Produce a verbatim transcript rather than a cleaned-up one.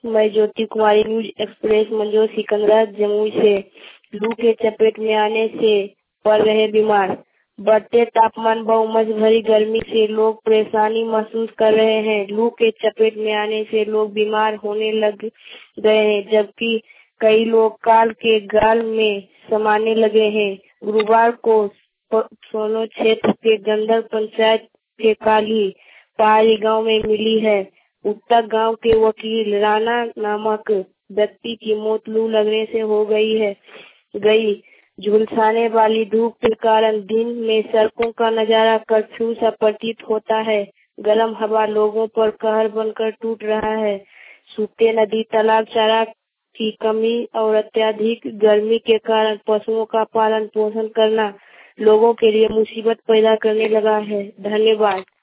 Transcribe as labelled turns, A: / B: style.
A: मैं Jyoti Kumari, news express Manjor Sikandra Jamui से। लू के चपेट में आने से पड़ रहे बीमार। बढ़ते तापमान व उमस भरी गर्मी से लोग परेशानी महसूस कर रहे हैं। लू के चपेट में आने से लोग बीमार होने लग गए हैं, जबकि कई लोग काल के गाल में समाने लगे हैं। गुरुवार को सोनो क्षेत्र के गंदर पंचायत के काली पहाड़ी गांव में मिली है। उत्तर गांव के वकील राणा नामक व्यक्ति की मौत लू लगने से हो गई है गई झुलसाने वाली धूप के कारण दिन में सड़कों का नजारा कर्फ्यू सा प्रतीत होता है। गर्म हवा लोगों पर कहर बनकर टूट रहा है। सूखे नदी तालाब चारा की कमी और अत्यधिक गर्मी के कारण पशुओं का पालन पोषण करना लोगों के लिए मुसीबत पैदा करने लगा है। धन्यवाद।